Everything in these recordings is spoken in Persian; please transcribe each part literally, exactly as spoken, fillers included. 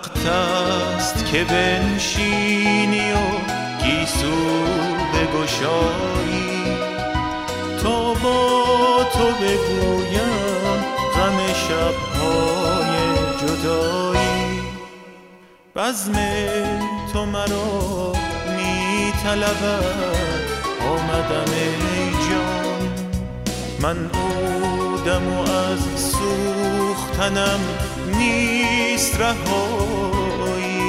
وقت است که بنشینی و گیسو بگشایی تا با تو بگویم غم شب‌های جدایی. بزم تو مرا می طلبد آمدم ای جان، من عودم و از سوختنم نیست رهایی،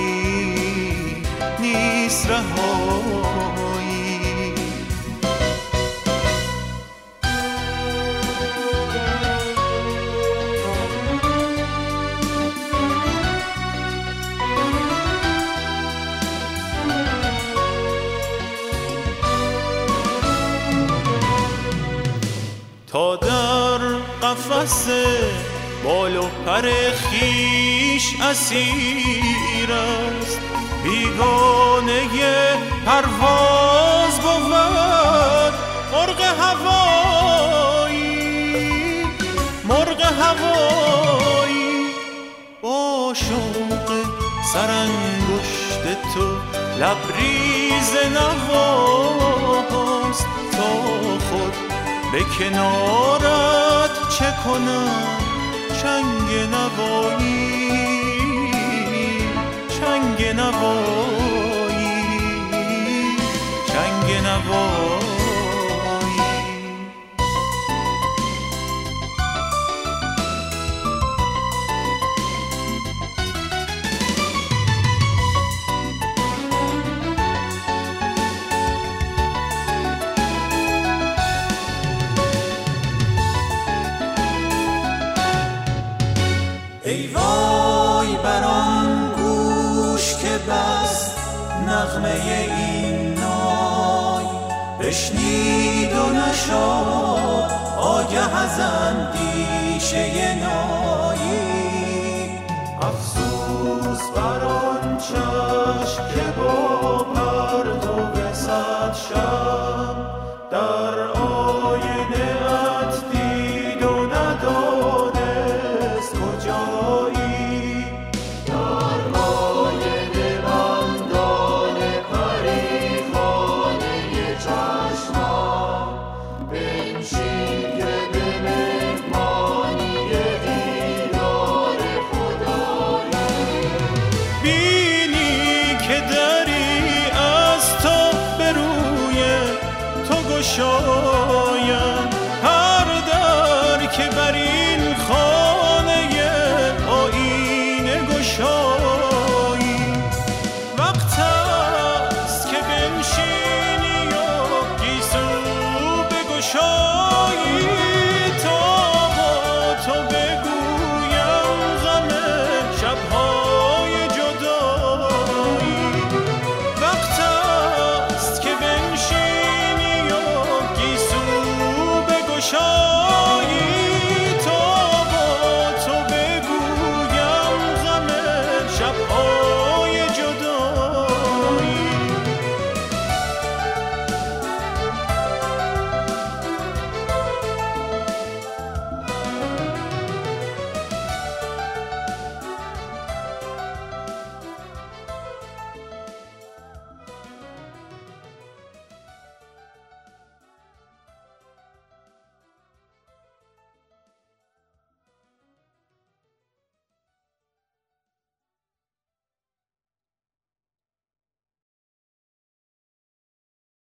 نیست رهایی. تا در قفس بال و پر خیش اسیر است، بیگانه پرواز بود مرغ هوایی، مرغ هوایی. با شوق سرانگشت تو لبریز نواست، تا خود به کنارت چه کنم چنگ نوایی، چنگ نوایی، چنگ نوایی. ای وای بر آن گوش که بس نغمه این نای بشنید و نشد آگه از اندیشه نایی. افسوس بر آن چشم که با پرتو صد شب در آینه ات دید و ندانست کجایی. در آینه بندان پریخانه چشمم بنشین که به مهمانی دیدار خدایی. بینی که دری از تو به روی تو گشایم، هر در که بر این خانه آینه گشایی. وقت است که بنشینی و گیسو بگشایی، تا با تو بگویم غم شب‌های جدایی. وقت است که بنشینی و گیسو بگشایی،